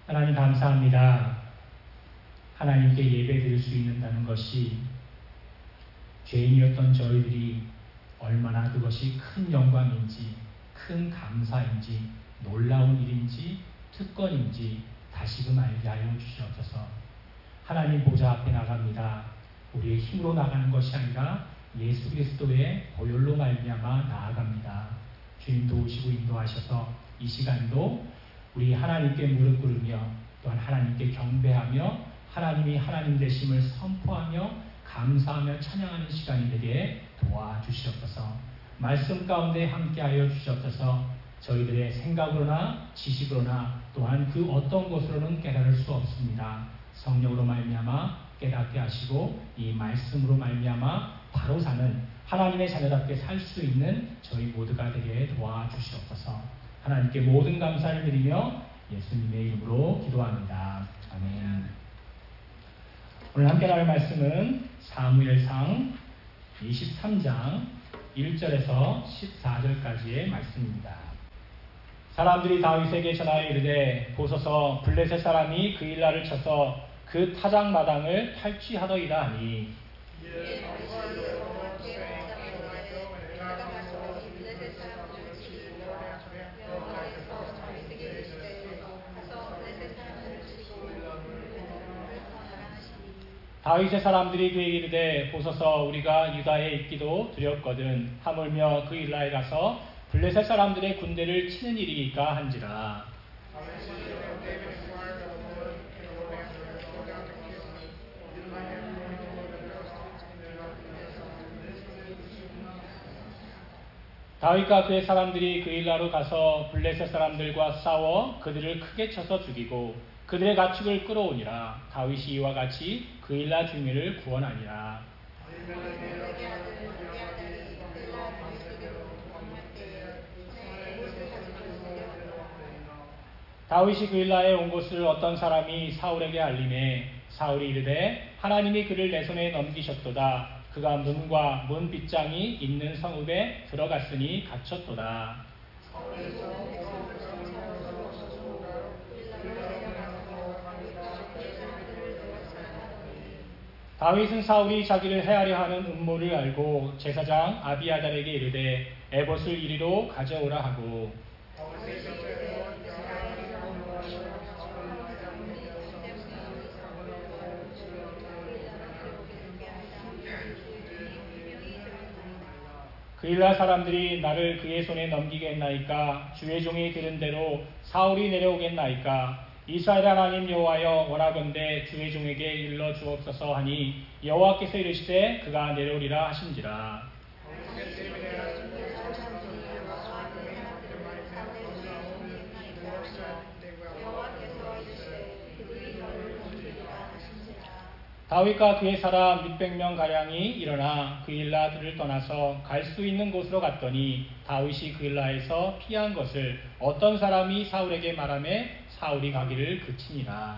하나님 감사합니다. 하나님께 예배드릴 수 있는다는 것이 죄인이었던 저희들이 얼마나 그것이 큰 영광인지, 큰 감사인지, 놀라운 일인지, 특권인지 다시금 알게 하여 주시옵소서. 하나님 보좌 앞에 나갑니다. 우리의 힘으로 나가는 것이 아니라 예수 그리스도의 보혈로 말미암아 나아갑니다. 주님 도우시고 인도하셔서 이 시간도 우리 하나님께 무릎 꿇으며 또한 하나님께 경배하며 하나님이 하나님 되심을 선포하며 감사하며 찬양하는 시간이 되게 도와주시옵소서. 말씀 가운데 함께하여 주시옵소서. 저희들의 생각으로나 지식으로나 또한 그 어떤 것으로는 깨달을 수 없습니다. 성령으로 말미암아 깨닫게 하시고 이 말씀으로 말미암아 바로 사는 하나님의 자녀답게 살 수 있는 저희 모두가 되게 도와주시옵소서. 하나님께 모든 감사를 드리며 예수님의 이름으로 기도합니다. 아멘. 오늘 함께 나눌 말씀은 사무엘상 23장 1절에서 14절까지의 말씀입니다. 사람들이 다윗에게 전하여 이르되 보소서 블레셋 사람이 그 일라를 쳐서 그 타작 마당을 탈취하더이다 하니 다윗의 사람들이 그에게 이르되 보소서 우리가 유다에 있기도 두렵거든 하물며 그 일라에 가서 블레셋 사람들의 군대를 치는 일이니까 한지라. 다윗과 그의 사람들이 그 일라로 가서 블레셋 사람들과 싸워 그들을 크게 쳐서 죽이고 그들의 가축을 끌어오니라. 다윗이 이와 같이 그 일라 주민을 구원하니라. 다윗이 그 일라에 온 것을 어떤 사람이 사울에게 알리매 사울이 이르되 하나님이 그를 내 손에 넘기셨도다. 그가 문과 문 빗장이 있는 성읍에 들어갔으니 갇혔도다. 다윗은 사울이 자기를 해하려 하는 음모를 알고 제사장 아비아달에게 이르되 에봇을 이리로 가져오라 하고 그 일라 사람들이 나를 그의 손에 넘기겠나이까 주의 종이 들은 대로 사울이 내려오겠나이까 이스라엘 하나님 여호와여 원하건대 주의 종에게 일러 주옵소서 하니 여호와께서 이르시되 그가 내려오리라 하신지라. 다윗과 그의 사람 600명 가량이 일어나 그 일라들을 떠나서 갈 수 있는 곳으로 갔더니 다윗이 그 일라에서 피한 것을 어떤 사람이 사울에게 말하매 사울이 가기를 그치니라.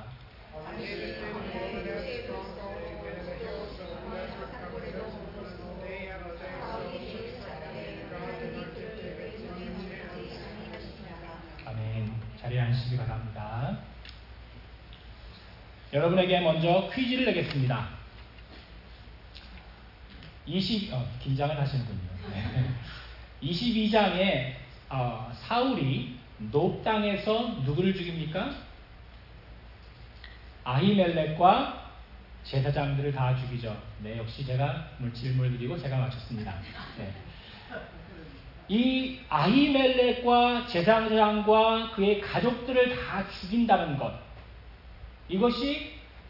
아멘. 자리에 앉으시기 바랍니다. 여러분에게 먼저 퀴즈를 내겠습니다. 긴장을 하시는군요. 22장에 사울이 놉 땅에서 누구를 죽입니까? 아히멜렉과 제사장들을 다 죽이죠. 네, 역시 제가 질문을 드리고 제가 맞췄습니다. 네. 이 아히멜렉과 제사장과 그의 가족들을 다 죽인다는 것, 이것이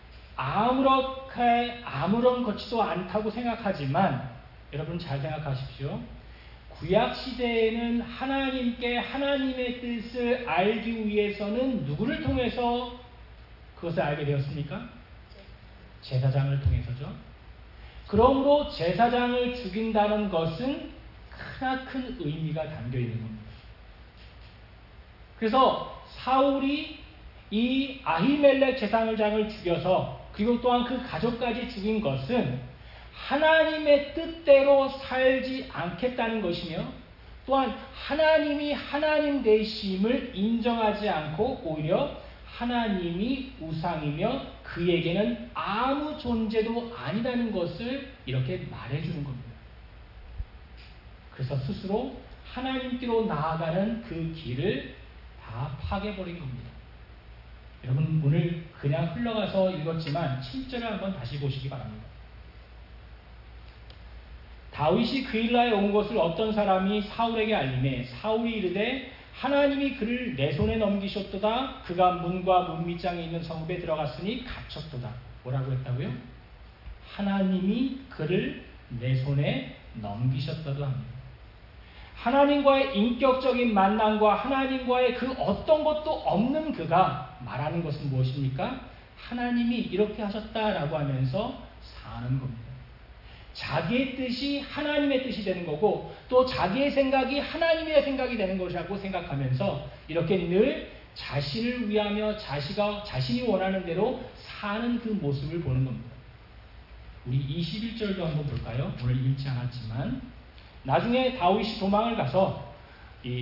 아무런 것지도 않다고 생각하지만 여러분 잘 생각하십시오. 구약시대에는 하나님께 하나님의 뜻을 알기 위해서는 누구를 통해서 그것을 알게 되었습니까? 제사장을 통해서죠. 그러므로 제사장을 죽인다는 것은 크나큰 의미가 담겨 있는 겁니다. 그래서 사울이 이 아히멜렉 제사장을 죽여서 그리고 또한 그 가족까지 죽인 것은 하나님의 뜻대로 살지 않겠다는 것이며 또한 하나님이 하나님 되심을 인정하지 않고 오히려 하나님이 우상이며 그에게는 아무 존재도 아니라는 것을 이렇게 말해주는 겁니다. 그래서 스스로 하나님께로 나아가는 그 길을 다 파괴버린 겁니다. 여러분 오늘 그냥 흘러가서 읽었지만 7절을 한번 다시 보시기 바랍니다. 다윗이 그일라에 온 것을 어떤 사람이 사울에게 알림해 사울이 이르되 하나님이 그를 내 손에 넘기셨도다. 그가 문과 문 밑장에 있는 성읍에 들어갔으니 갇혔도다. 뭐라고 했다고요? 하나님이 그를 내 손에 넘기셨다고 합니다. 하나님과의 인격적인 만남과 하나님과의 그 어떤 것도 없는 그가 말하는 것은 무엇입니까? 하나님이 이렇게 하셨다라고 하면서 사는 겁니다. 자기의 뜻이 하나님의 뜻이 되는 거고 또 자기의 생각이 하나님의 생각이 되는 것이라고 생각하면서 이렇게 늘 자신을 위하며 자신이 원하는 대로 사는 그 모습을 보는 겁니다. 우리 21절도 한번 볼까요? 오늘 읽지 않았지만 나중에 다윗이 도망을 가서 이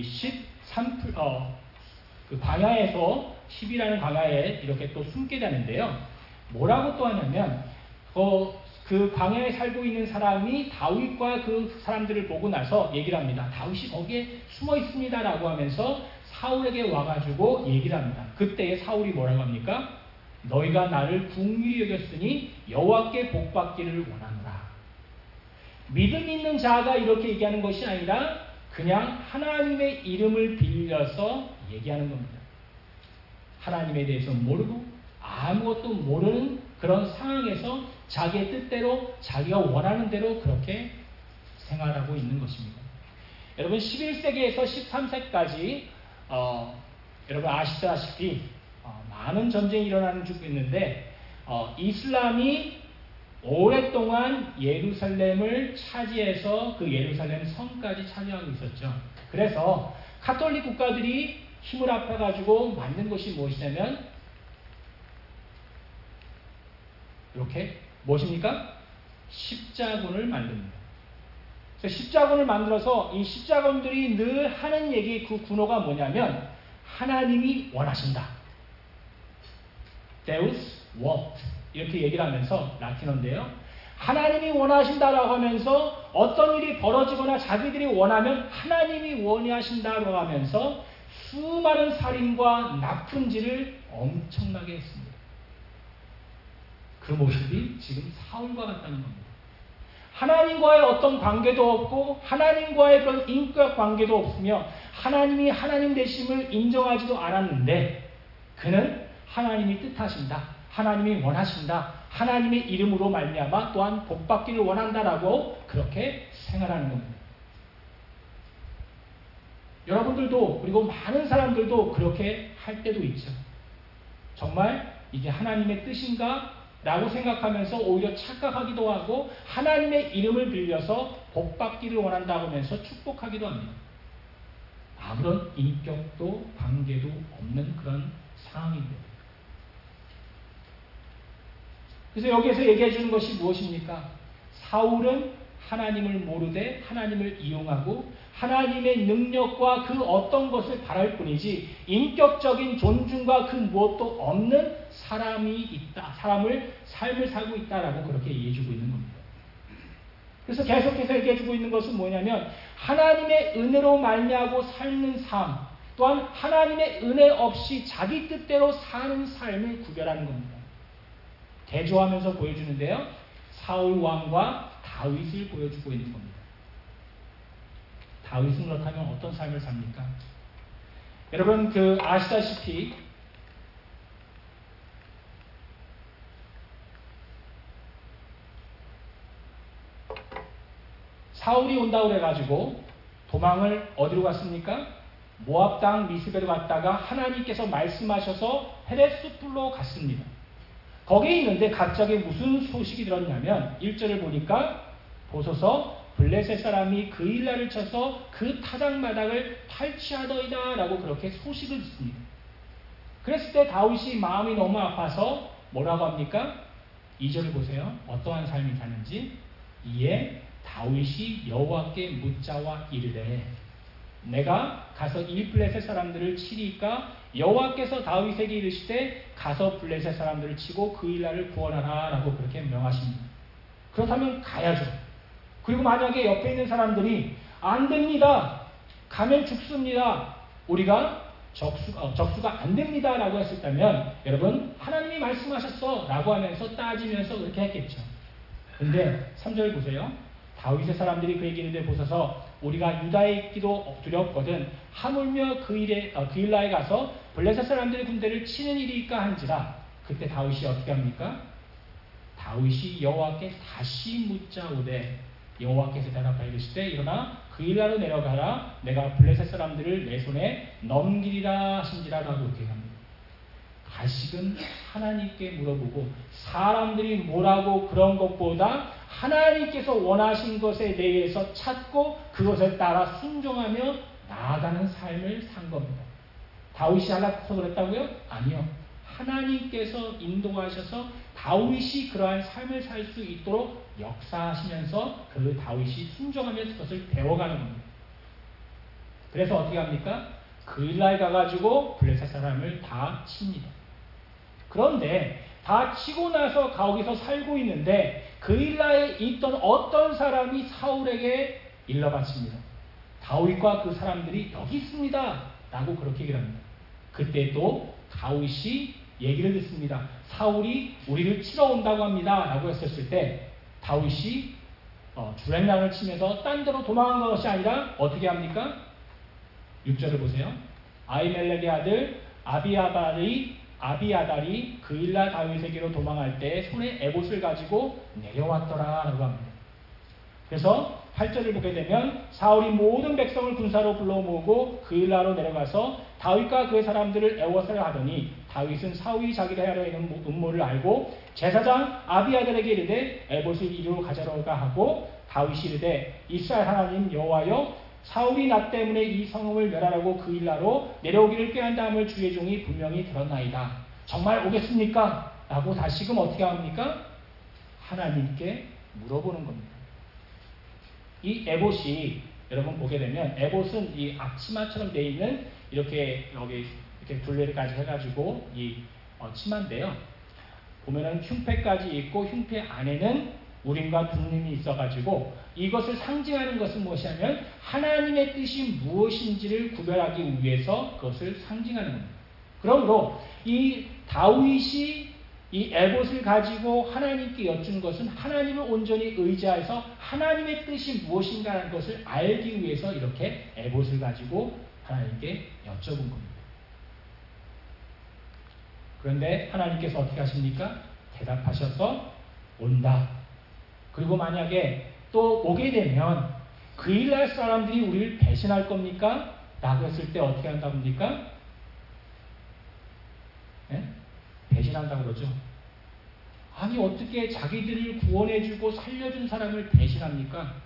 그 광야에서 10이라는 광야에 이렇게 또 숨게 되는데요. 뭐라고 또 하냐면 그 광야에 살고 있는 사람이 다윗과 그 사람들을 보고 나서 얘기를 합니다. 다윗이 거기에 숨어 있습니다라고 하면서 사울에게 와가지고 얘기를 합니다. 그때 사울이 뭐라고 합니까? 너희가 나를 긍휼히 여겼으니 여호와께 복받기를 원하노라. 믿음 있는 자가 이렇게 얘기하는 것이 아니라 그냥 하나님의 이름을 빌려서 얘기하는 겁니다. 하나님에 대해서 모르고 아무것도 모르는 그런 상황에서 자기의 뜻대로 자기가 원하는 대로 그렇게 생활하고 있는 것입니다. 여러분 11세기에서 13세까지 여러분 아시다시피 많은 전쟁이 일어나는 중 있는데 이슬람이 오랫동안 예루살렘을 차지해서 그 예루살렘 성까지 차지하고 있었죠. 그래서 카톨릭 국가들이 힘을 합해가지고 만든 것이 무엇이냐면 이렇게 무엇입니까? 십자군을 만듭니다. 그래서 십자군을 만들어서 이 십자군들이 늘 하는 얘기 그 군호가 뭐냐면 하나님이 원하신다. Deus want 이렇게 얘기를 하면서 라틴어인데요. 하나님이 원하신다라고 하면서 어떤 일이 벌어지거나 자기들이 원하면 하나님이 원하신다라고 하면서 수많은 살인과 나쁜짓을 엄청나게 했습니다. 그 모습이 지금 사울과 같다는 겁니다. 하나님과의 어떤 관계도 없고 하나님과의 그런 인격 관계도 없으며 하나님이 하나님 되심을 인정하지도 않았는데 그는 하나님이 뜻하신다. 하나님이 원하신다. 하나님의 이름으로 말미암아 또한 복받기를 원한다라고 그렇게 생활하는 겁니다. 여러분들도 그리고 많은 사람들도 그렇게 할 때도 있죠. 정말 이게 하나님의 뜻인가? 라고 생각하면서 오히려 착각하기도 하고 하나님의 이름을 빌려서 복받기를 원한다고 하면서 축복하기도 합니다. 아무런 인격도 관계도 없는 그런 상황입니다. 그래서 여기에서 얘기해 주는 것이 무엇입니까? 사울은 하나님을 모르되 하나님을 이용하고 하나님의 능력과 그 어떤 것을 바랄 뿐이지 인격적인 존중과 그 무엇도 없는 사람이 있다. 삶을 살고 있다라고 그렇게 얘기해 주고 있는 겁니다. 그래서 계속해서 얘기해 주고 있는 것은 뭐냐면 하나님의 은혜로 말미암고 삶는 삶 또한 하나님의 은혜 없이 자기 뜻대로 사는 삶을 구별하는 겁니다. 대조하면서 보여주는데요. 사울 왕과 다윗을 보여주고 있는 겁니다. 다윗은 그렇다면 어떤 삶을 삽니까? 여러분 아시다시피 사울이 온다고 그래가지고 도망을 어디로 갔습니까? 모압 땅 미스베로 갔다가 하나님께서 말씀하셔서 헤레스풀로 갔습니다. 거기에 있는데 갑자기 무슨 소식이 들었냐면 1절을 보니까 보소서 블레셋 사람이 그일라를 쳐서 그 타작마당을 탈취하더이다 라고 그렇게 소식을 듣습니다. 그랬을 때 다윗이 마음이 너무 아파서 뭐라고 합니까? 2절을 보세요. 어떠한 삶이 사는지. 이에 다윗이 여호와께 묻자와 이르되 내가 가서 이 블레셋 사람들을 치리까 여호와께서 다윗에게 이르시되 가서 블레셋 사람들을 치고 그 일날을 구원하라 라고 그렇게 명하십니다. 그렇다면 가야죠. 그리고 만약에 옆에 있는 사람들이 안 됩니다. 가면 죽습니다. 우리가 적수가 안 됩니다 라고 했었다면 여러분 하나님이 말씀하셨어 라고 하면서 따지면서 그렇게 했겠죠. 근데 3절 보세요. 다윗의 사람들이 그에게 이르되 보소서 우리가 유다에 있기도 두렵거든 하물며 그 일라에 가서 블레셋 사람들의 군대를 치는 일이니까 한지라. 그때 다윗이 어떻게 합니까? 다윗이 여호와께 다시 묻자오되 여호와께서 대답하여 이르시되 일어나 그 일라로 내려가라 내가 블레셋 사람들을 내 손에 넘기리라 하신지라라고 이렇게 합니다. 다시금 하나님께 물어보고 사람들이 뭐라고 그런 것보다 하나님께서 원하신 것에 대해서 찾고 그것에 따라 순종하며 나아가는 삶을 산 겁니다. 다윗이 하려고 그랬다고요? 아니요. 하나님께서 인도하셔서 다윗이 그러한 삶을 살 수 있도록 역사하시면서 그 다윗이 순종하면서 그것을 배워가는 겁니다. 그래서 어떻게 합니까? 그 일라에 가가지고 블레셋 사람을 다 칩니다. 그런데 다 치고 나서 거기서 살고 있는데 그 일라에 있던 어떤 사람이 사울에게 일러 바칩니다. 다윗과 그 사람들이 여기 있습니다 라고 그렇게 얘기를 합니다. 그때 또 다윗이 얘기를 듣습니다. 사울이 우리를 치러 온다고 합니다 라고 했었을 때 다윗이 주랭랑을 치면서 딴 데로 도망한 것이 아니라 어떻게 합니까? 6절을 보세요. 아히멜렉의 아들 아비아달이 그 일라 다윗에게로 도망할 때 손에 에봇을 가지고 내려왔더라 라고 합니다. 그래서 8절을 보게 되면 사울이 모든 백성을 군사로 불러 모으고 그 일라로 내려가서 다윗과 그의 사람들을 애워싸려 하더니 다윗은 사울이 자기를 하려 하는 음모를 알고 제사장 아비아달에게 이르되 에봇을 이리로 가져오라 하고 다윗이 이르되 이스라엘 하나님 여호와여 사울이 나 때문에 이 성읍을 멸하라고 그 일라로 내려오기를 꾀한다 함을 주의 종이 분명히 들었나이다. 정말 오겠습니까? 라고 다시금 어떻게 합니까? 하나님께 물어보는 겁니다. 이 에봇이 여러분 보게 되면 에봇은 이 앞치마처럼 되어 있는 이렇게 여기 이렇게 둘레까지 해가지고 이 치마인데요. 보면은 흉패까지 있고 흉패 안에는 우림과 둠림이 있어가지고 이것을 상징하는 것은 무엇이냐면 하나님의 뜻이 무엇인지를 구별하기 위해서 그것을 상징하는 겁니다. 그러므로 이 다윗이 이 에봇을 가지고 하나님께 여쭌 것은 하나님을 온전히 의지해서 하나님의 뜻이 무엇인가라는 것을 알기 위해서 이렇게 에봇을 가지고 하나님께 여쭤본 겁니다. 그런데 하나님께서 어떻게 하십니까? 대답하셔서 온다. 그리고 만약에 또 오게 되면 그 일날 사람들이 우리를 배신할 겁니까? 라고 했을 때 어떻게 한다고 합니까? 네? 배신한다고 그러죠. 아니 어떻게 자기들을 구원해주고 살려준 사람을 배신합니까?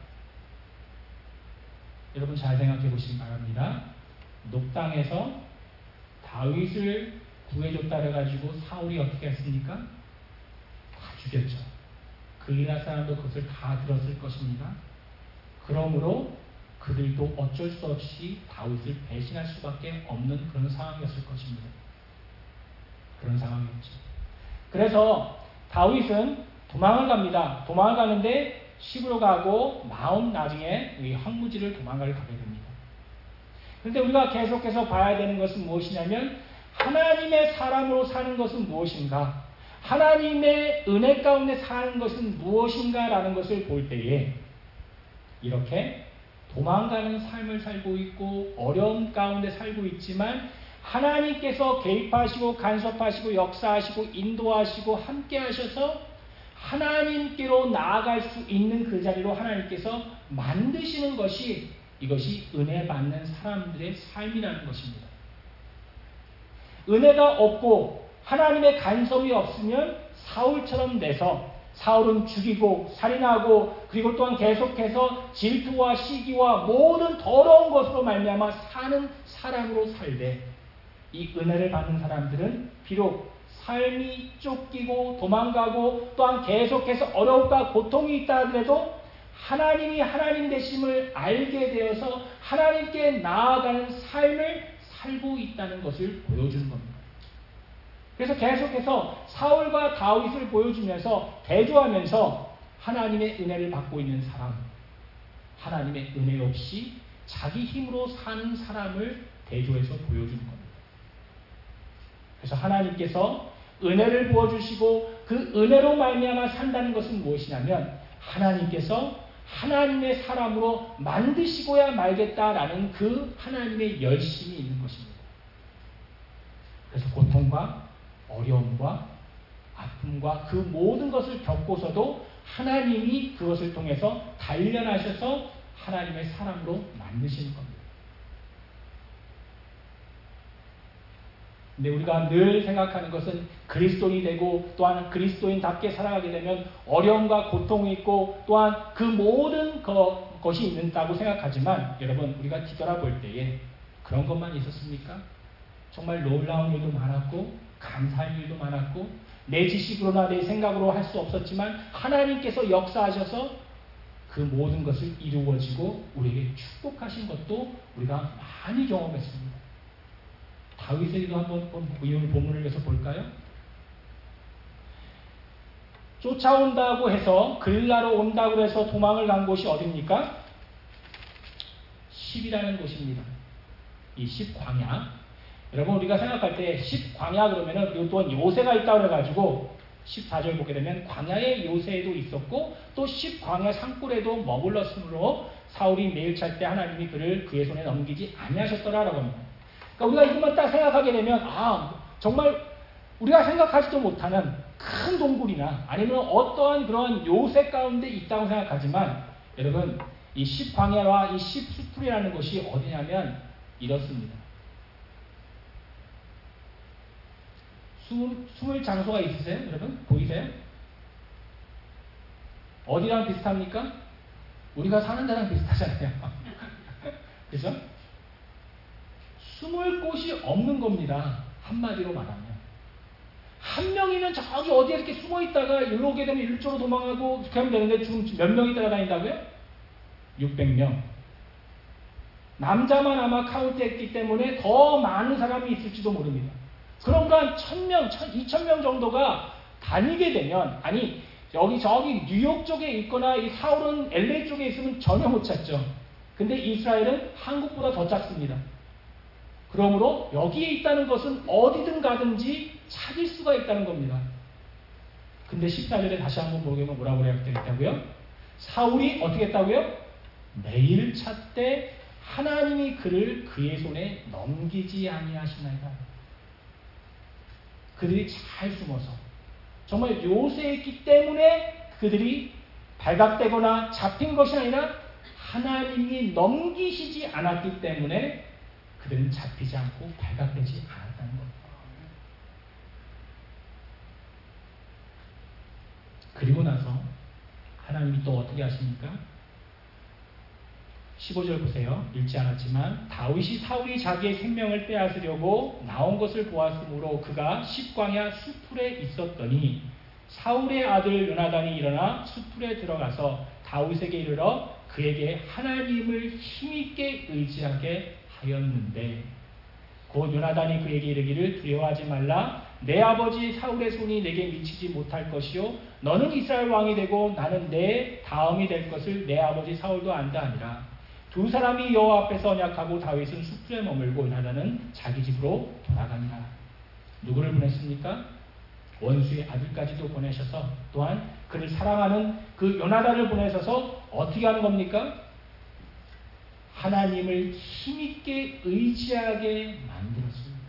여러분 잘 생각해 보시기 바랍니다. 녹당에서 다윗을 구해줬다 해가지고 사울이 어떻게 했습니까? 다 죽였죠. 그 일할 사람도 그것을 다 들었을 것입니다. 그러므로 그들도 어쩔 수 없이 다윗을 배신할 수밖에 없는 그런 상황이었을 것입니다. 그런 상황이었죠. 그래서 다윗은 도망을 갑니다. 도망을 가는데 시부로 가고 마음 나중에 이 황무지를 도망을 가게 됩니다. 그런데 우리가 계속해서 봐야 되는 것은 무엇이냐면 하나님의 사람으로 사는 것은 무엇인가? 하나님의 은혜 가운데 사는 것은 무엇인가라는 것을 볼 때에 이렇게 도망가는 삶을 살고 있고 어려움 가운데 살고 있지만 하나님께서 개입하시고 간섭하시고 역사하시고 인도하시고 함께 하셔서 하나님께로 나아갈 수 있는 그 자리로 하나님께서 만드시는 것이 이것이 은혜 받는 사람들의 삶이라는 것입니다. 은혜가 없고 하나님의 간섭이 없으면 사울처럼 돼서 사울은 죽이고 살인하고 그리고 또한 계속해서 질투와 시기와 모든 더러운 것으로 말미암아 사는 사람으로 살되 이 은혜를 받는 사람들은 비록 삶이 쫓기고 도망가고 또한 계속해서 어려움과 고통이 있다 하더라도 하나님이 하나님 되심을 알게 되어서 하나님께 나아가는 삶을 살고 있다는 것을 보여주는 겁니다. 그래서 계속해서 사울과 다윗을 보여주면서 대조하면서 하나님의 은혜를 받고 있는 사람, 하나님의 은혜 없이 자기 힘으로 사는 사람을 대조해서 보여주는 겁니다. 그래서 하나님께서 은혜를 부어주시고 그 은혜로 말미암아 산다는 것은 무엇이냐면 하나님께서 하나님의 사람으로 만드시고야 말겠다라는 그 하나님의 열심이 있는 것입니다. 그래서 고통과 어려움과 아픔과 그 모든 것을 겪고서도 하나님이 그것을 통해서 단련하셔서 하나님의 사람으로 만드시는 겁니다. 근데 우리가 늘 생각하는 것은 그리스도인이 되고 또한 그리스도인답게 살아가게 되면 어려움과 고통이 있고 또한 그 모든 것이 있는다고 생각하지만 여러분 우리가 뒤돌아볼 때에 그런 것만 있었습니까? 정말 놀라운 일도 많았고 감사할 일도 많았고 내 지식으로나 내 생각으로 할 수 없었지만 하나님께서 역사하셔서 그 모든 것을 이루어지고 우리에게 축복하신 것도 우리가 많이 경험했습니다. 다윗에게도 한번 오늘 본문을 위해서 볼까요? 쫓아온다고 해서 그릴라로 온다고 해서 도망을 간 곳이 어디입니까? 10이라는 곳입니다. 이 10광야. 여러분 우리가 생각할 때 10광야 그러면은 또한 요새가 있다고 해가지고 14절 보게 되면 광야의 요새에도 있었고 또 10광야 산골에도 머물렀으므로 사울이 매일 찰 때 하나님이 그를 그의 손에 넘기지 아니하셨더라라고 합니다. 그러니까 우리가 이것만 딱 생각하게 되면 정말 우리가 생각하지도 못하는 큰 동굴이나 아니면 어떠한 그런 요새 가운데 있다고 생각하지만 여러분 이 10광야와 이 10수풀이라는 곳이 어디냐면 이렇습니다. 숨을 장소가 있으세요? 여러분? 보이세요? 어디랑 비슷합니까? 우리가 사는 데랑 비슷하잖아요. 그죠? 숨을 곳이 없는 겁니다. 한마디로 말하면. 한 명이면 저기 어디에 이렇게 숨어 있다가 일로 오게 되면 일쪽으로 도망가고 그렇게 하면 되는데 지금 몇 명이 따라다닌다고요? 600명. 남자만 아마 카운트했기 때문에 더 많은 사람이 있을지도 모릅니다. 그럼 한 1000명, 2000명 정도가 다니게 되면 여기 저기 뉴욕 쪽에 있거나 이 사울은 LA 쪽에 있으면 전혀 못 찾죠. 근데 이스라엘은 한국보다 더 작습니다. 그러므로 여기에 있다는 것은 어디든 가든지 찾을 수가 있다는 겁니다. 근데 14절에 다시 한번 보게 되면 뭐라고 되겠다고요? 사울이 어떻게 했다고요? 매일 찾되 하나님이 그를 그의 손에 넘기지 아니하시나이다. 그들이 잘 숨어서 정말 요새에 있기 때문에 그들이 발각되거나 잡힌 것이 아니라 하나님이 넘기시지 않았기 때문에 그들은 잡히지 않고 발각되지 않았다는 겁니다. 그리고 나서 하나님이 또 어떻게 하십니까? 15절 보세요. 읽지 않았지만 다윗이 사울이 자기의 생명을 빼앗으려고 나온 것을 보았으므로 그가 십광야 수풀에 있었더니 사울의 아들 요나단이 일어나 수풀에 들어가서 다윗에게 이르러 그에게 하나님을 힘있게 의지하게 하였는데 곧 요나단이 그에게 이르기를 두려워하지 말라. 내 아버지 사울의 손이 내게 미치지 못할 것이요 너는 이스라엘 왕이 되고 나는 내 다음이 될 것을 내 아버지 사울도 안다 하니라. 두 사람이 여호와 앞에서 언약하고 다윗은 수풀에 머물고 요나단은 자기 집으로 돌아가니라. 누구를 보냈습니까? 원수의 아들까지도 보내셔서 또한 그를 사랑하는 그 요나단을 보내셔서 어떻게 하는 겁니까? 하나님을 힘있게 의지하게 만들었습니다.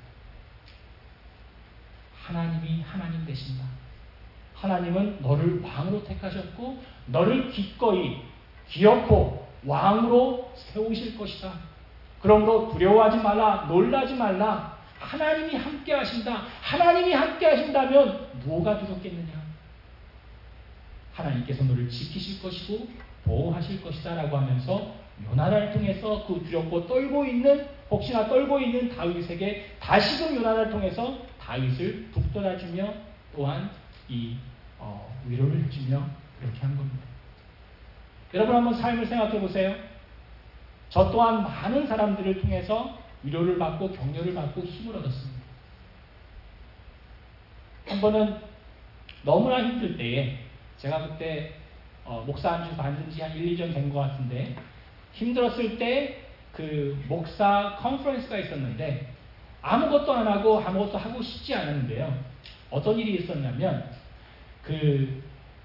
하나님이 하나님 되신다. 하나님은 너를 왕으로 택하셨고 너를 기꺼이 기어코 왕으로 세우실 것이다. 그러므로 두려워하지 말라. 놀라지 말라. 하나님이 함께 하신다. 하나님이 함께 하신다면 뭐가 두렵겠느냐. 하나님께서 너를 지키실 것이고 보호하실 것이다 라고 하면서 요나단을 통해서 그 두렵고 떨고 있는 혹시나 떨고 있는 다윗에게 다시금 요나단을 통해서 다윗을 북돋아주며 또한 이 위로를 해주며 그렇게 한 겁니다. 여러분 한번 삶을 생각해 보세요. 저 또한 많은 사람들을 통해서 위로를 받고 격려를 받고 힘을 얻었습니다. 한 번은 너무나 힘들 때에 제가 그때 목사 안수 받은 지 한 1, 2년 된 것 같은데 힘들었을 때 그 목사 컨퍼런스가 있었는데 아무것도 안 하고 아무것도 하고 싶지 않았는데요. 어떤 일이 있었냐면 그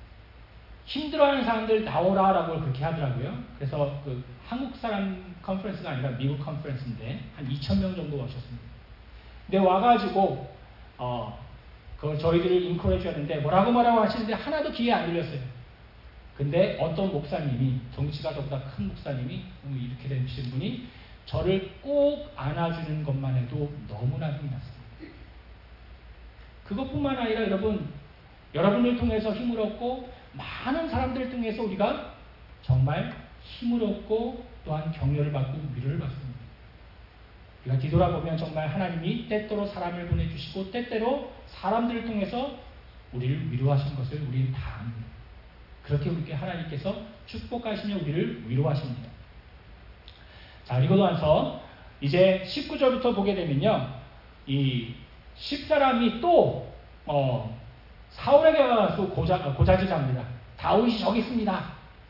힘들어하는 사람들 나오라라고 그렇게 하더라고요. 그래서 그 한국 사람 컨퍼런스가 아니라 미국 컨퍼런스인데 한 2,000명 정도 오셨습니다. 근데 와가지고 그 저희들을 인코레이지 하는데 뭐라고 하시는데 하나도 귀에 안 들렸어요. 근데 어떤 목사님이, 덩치가 저보다 큰 목사님이 이렇게 되신 분이 저를 꼭 안아주는 것만 해도 너무나 힘이 났습니다. 그것뿐만 아니라 여러분을 통해서 힘을 얻고 많은 사람들을 통해서 우리가 정말 힘을 얻고 또한 격려를 받고 위로를 받습니다. 우리가 뒤돌아보면 정말 하나님이 때때로 사람을 보내주시고 때때로 사람들을 통해서 우리를 위로하신 것을 우리는 다 압니다. 그렇게 우리께 하나님께서 축복하시며 우리를 위로하십니다. 자, 그리고 나서 이제 19절부터 보게 되면요. 이 10사람이 또 사울에게 가서 고자질합니다. 다윗이 저기 있습니다.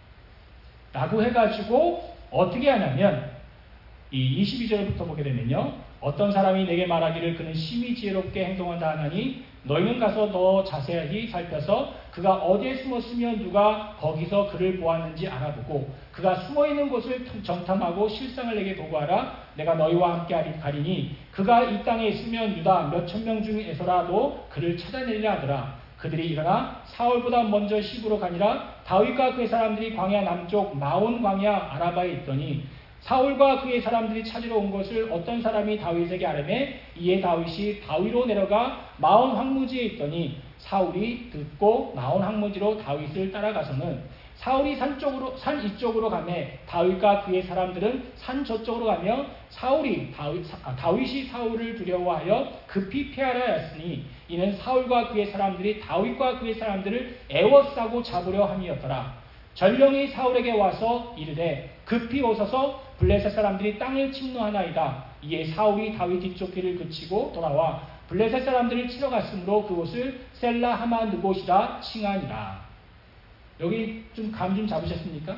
라고 해가지고 어떻게 하냐면 이 22절부터 보게 되면요. 어떤 사람이 내게 말하기를 그는 심히 지혜롭게 행동한다 하나니 너희는 가서 더 자세히 살펴서 그가 어디에 숨었으면 누가 거기서 그를 보았는지 알아보고 그가 숨어있는 곳을 정탐하고 실상을 내게 보고하라. 내가 너희와 함께 가리니 그가 이 땅에 있으면 유다 몇천 명 중에서라도 그를 찾아내리라 하더라. 그들이 일어나 사울보다 먼저 시부로 가니라. 다윗과 그의 사람들이 광야 남쪽 마온 광야 아라바에 있더니 사울과 그의 사람들이 찾으러 온 것을 어떤 사람이 다윗에게 아뢰매 이에 다윗이 바위로 내려가 마온 황무지에 있더니 사울이 듣고 마온 황무지로 다윗을 따라가서는 사울이 산 이쪽으로 가매 다윗과 그의 사람들은 산 저쪽으로 가며 다윗이 사울을 두려워하여 급히 피하라 하였으니 이는 사울과 그의 사람들이 다윗과 그의 사람들을 애워싸고 잡으려 함이었더라. 전령이 사울에게 와서 이르되 급히 오소서 블레셋 사람들이 땅을 침노하나이다. 이에 사울이 다윗 뒤쪽 길을 그치고 돌아와 블레셋 사람들을 치러 갔으므로 그곳을 셀라 하마 느곳이라 칭하니라. 여기 좀 감 좀 잡으셨습니까?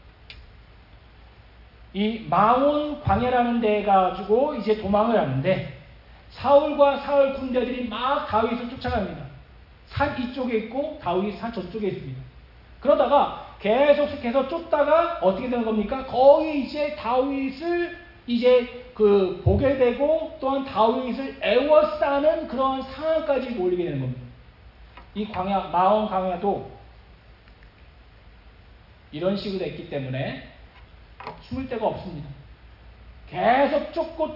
이 마온 광야라는 데에 가지고 이제 도망을 하는데 사울과 사울 군대들이 막 다윗을 쫓아갑니다. 산 이쪽에 있고 다윗이 산 저쪽에 있습니다. 그러다가 계속해서 쫓다가 어떻게 되는 겁니까? 거의 이제 다윗을 이제 보게 되고 또한 다윗을 애워싸는 그런 상황까지 몰리게 되는 겁니다. 이 광야, 마온 광야도 이런 식으로 됐기 때문에 숨을 데가 없습니다. 계속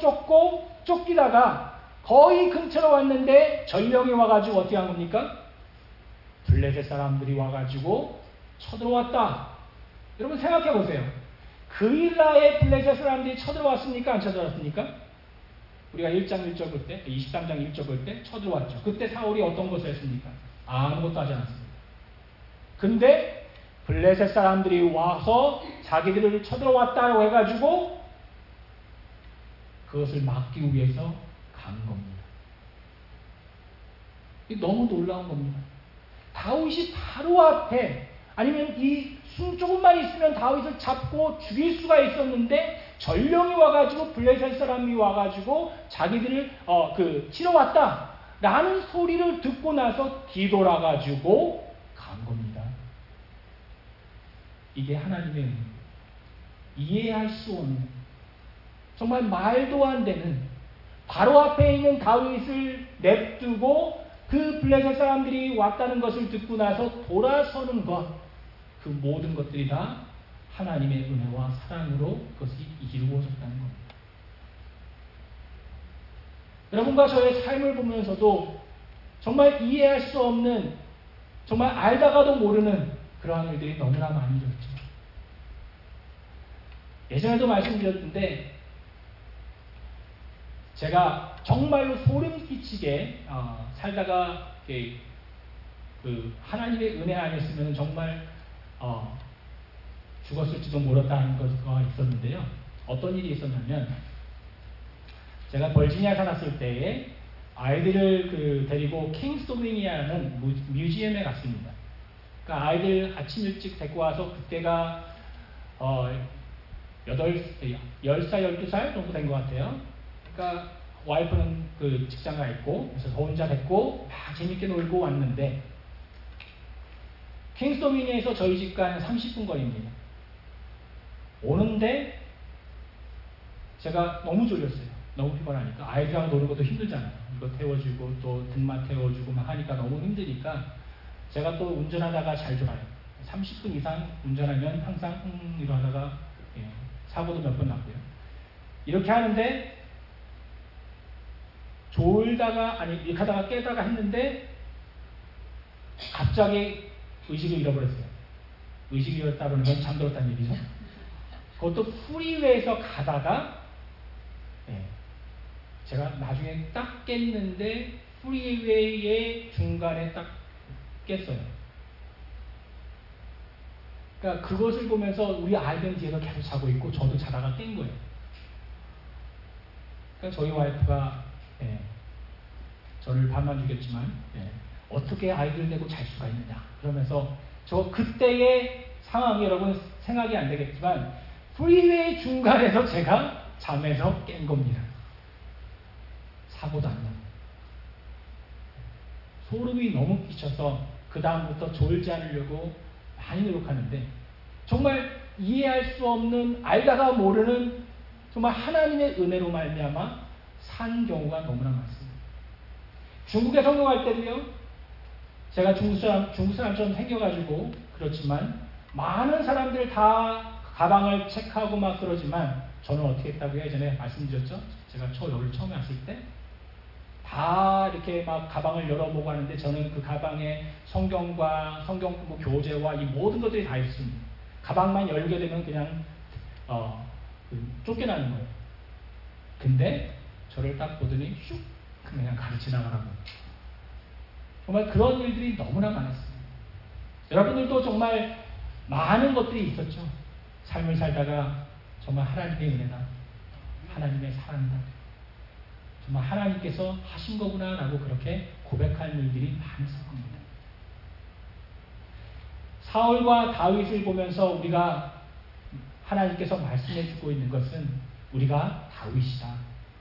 쫓기다가 거의 근처로 왔는데 전령이 와가지고 어떻게 한 겁니까? 블레셋 사람들이 와가지고 쳐들어왔다. 여러분 생각해 보세요. 그 일라에 블레셋 사람들이 쳐들어왔습니까? 안 쳐들어왔습니까? 우리가 1장 1절 볼 때, 23장 1절 볼 때 쳐들어왔죠. 그때 사울이 어떤 것을 했습니까? 아무것도 하지 않았습니다. 근데 블레셋 사람들이 와서 자기들을 쳐들어왔다고 해가지고 그것을 막기 위해서 간 겁니다. 이게 너무 놀라운 겁니다. 다윗이 바로 앞에 아니면 이 숨 조금만 있으면 다윗을 잡고 죽일 수가 있었는데 전령이 와가지고 블레셋 사람이 와가지고 자기들을 치러 왔다라는 소리를 듣고 나서 뒤돌아가지고 간 겁니다. 이게 하나님의 은혜입니다. 이해할 수 없는 정말 말도 안 되는 바로 앞에 있는 다윗을 냅두고 그 블레셋 사람들이 왔다는 것을 듣고 나서 돌아서는 것, 그 모든 것들이 다 하나님의 은혜와 사랑으로 그것이 이루어졌다는 겁니다. 여러분과 저의 삶을 보면서도 정말 이해할 수 없는, 정말 알다가도 모르는 그러한 일들이 너무나 많이 일어났죠. 예전에도 말씀드렸는데 제가 정말로 소름 끼치게 살다가 하나님의 은혜 아니었으면 정말 죽었을지도 몰랐다는 것가 있었는데요. 어떤 일이 있었냐면 제가 버지니아 살았을 때에 아이들을 데리고 킹스 도미니아라는 뮤지엄에 갔습니다. 그러니까 아이들 아침 일찍 데리고 와서 그때가 10살, 12살 정도 된 것 같아요. 그러니까 와이프는 그 직장 가 있고, 그래서 저 혼자 데리고 막 재밌게 놀고 왔는데, 킹스 도미니아에서 저희 집과 한 30분 거리입니다. 오는데 제가 너무 졸렸어요. 너무 피곤하니까. 아이들하고 노는 것도 힘들잖아요. 이거 태워주고 또 등만 태워주고 막 하니까 너무 힘드니까 제가 또 운전하다가 잘 졸아요. 30분 이상 운전하면 항상 이러다가 사고도 몇 번 났고요. 이렇게 하는데 졸다가 이렇게 하다가 깨다가 했는데 갑자기 의식을 잃어버렸어요. 의식을 잃었다는 건 잠들었다는 얘기죠. 그것도 프리웨이에서 가다가 제가 나중에 딱 깼는데 프리웨이의 중간에 딱 깼어요. 그러니까 그것을 보면서 우리 아이들은 뒤에서 계속 자고 있고 저도 자다가 깬 거예요. 그러니까 저희 와이프가 저를 반만 주겠지만 어떻게 아이들 내고 잘 수가 있느냐 그러면서 저 그때의 상황이 여러분 생각이 안 되겠지만 프리웨이 중간에서 제가 잠에서 깬 겁니다. 사고도 안 나고 소름이 너무 끼쳐서 그 다음부터 졸지 않으려고 많이 노력하는데 정말 이해할 수 없는 알다가 모르는 정말 하나님의 은혜로 말미암아 산 경우가 너무나 많습니다. 중국에 성공할 때도요. 제가 중국 사람처럼 생겨가지고 그렇지만 많은 사람들 다 가방을 체크하고 막 그러지만 저는 어떻게 했다고요? 예전에 말씀드렸죠? 제가 여기 처음에 왔을 때 다 이렇게 막 가방을 열어보고 하는데 저는 그 가방에 성경과 성경 공부 교재와 이 모든 것들이 다 있습니다. 가방만 열게 되면 그냥 쫓겨나는 거예요. 근데 저를 딱 보더니 슉 그냥 지나가라고. 정말 그런 일들이 너무나 많았습니다. 여러분들도 정말 많은 것들이 있었죠. 삶을 살다가 정말 하나님의 은혜다. 하나님의 사랑이다. 정말 하나님께서 하신 거구나 라고 그렇게 고백할 일들이 많았을 겁니다. 사울과 다윗을 보면서 우리가 하나님께서 말씀해 주고 있는 것은 우리가 다윗이다.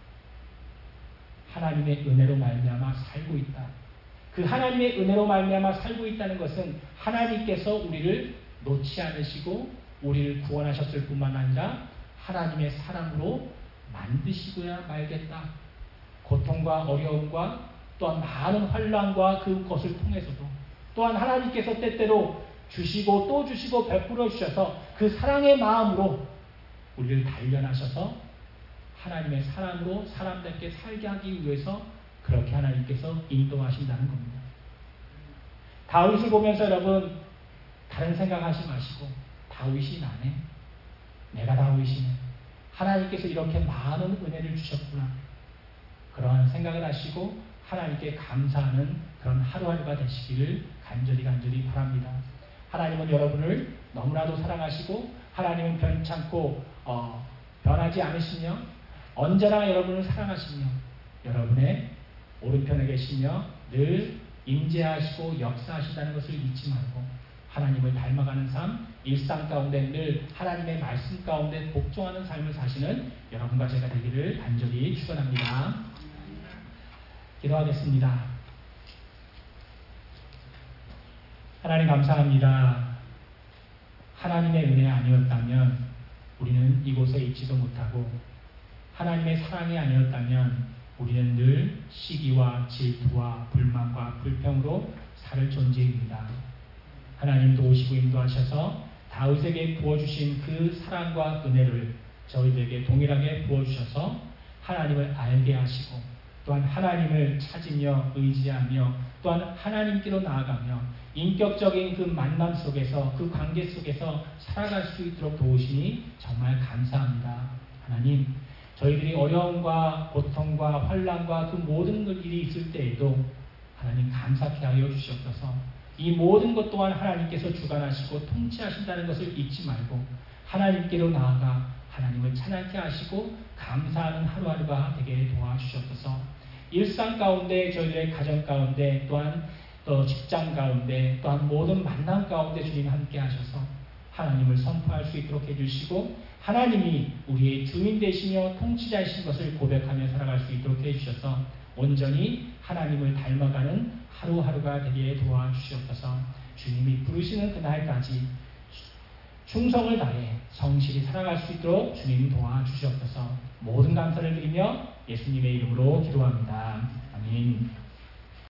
하나님의 은혜로 말미암아 살고 있다. 그 하나님의 은혜로 말미암아 살고 있다는 것은 하나님께서 우리를 놓지 않으시고 우리를 구원하셨을 뿐만 아니라 하나님의 사랑으로 만드시고야 말겠다. 고통과 어려움과 또한 많은 환난과 그것을 통해서도 또한 하나님께서 때때로 주시고 또 주시고 베풀어 주셔서 그 사랑의 마음으로 우리를 단련하셔서 하나님의 사랑으로 사람답게 살게 하기 위해서 그렇게 하나님께서 인도하신다는 겁니다. 다윗을 보면서 여러분 다른 생각하지 마시고 다윗이 나네. 내가 다윗이네. 하나님께서 이렇게 많은 은혜를 주셨구나. 그러한 생각을 하시고 하나님께 감사하는 그런 하루하루가 되시기를 간절히 바랍니다. 하나님은 여러분을 너무나도 사랑하시고 하나님은 변찮고 변하지 않으시며 언제나 여러분을 사랑하시며 여러분의 오른편에 계시며 늘 임재하시고 역사하신다는 것을 잊지 말고 하나님을 닮아가는 삶, 일상 가운데 늘 하나님의 말씀 가운데 복종하는 삶을 사시는 여러분과 제가 되기를 간절히 축원합니다. 기도하겠습니다. 하나님 감사합니다. 하나님의 은혜 아니었다면 우리는 이곳에 있지도 못하고 하나님의 사랑이 아니었다면 우리는 늘 시기와 질투와 불만과 불평으로 살 존재입니다. 하나님 도우시고 인도하셔서 다윗에게 부어주신 그 사랑과 은혜를 저희들에게 동일하게 부어주셔서 하나님을 알게 하시고 또한 하나님을 찾으며 의지하며 또한 하나님께로 나아가며 인격적인 그 만남 속에서 그 관계 속에서 살아갈 수 있도록 도우시니 정말 감사합니다. 하나님 저희들이 어려움과 고통과 환난과 그 모든 일이 있을 때에도 하나님 감사케 하여 주시옵소서. 이 모든 것 또한 하나님께서 주관하시고 통치하신다는 것을 잊지 말고 하나님께로 나아가 하나님을 찬양케 하시고 감사하는 하루하루가 되게 도와주시옵소서. 일상 가운데, 저희들의 가정 가운데, 또한 또 직장 가운데, 또한 모든 만남 가운데 주님 함께 하셔서 하나님을 선포할 수 있도록 해주시고 하나님이 우리의 주인 되시며 통치자이신 것을 고백하며 살아갈 수 있도록 해주셔서 온전히 하나님을 닮아가는 하루하루가 되게 도와주시옵소서. 주님이 부르시는 그날까지 충성을 다해 성실히 살아갈 수 있도록 주님 도와주시옵소서. 모든 감사를 드리며 예수님의 이름으로 기도합니다. 아멘.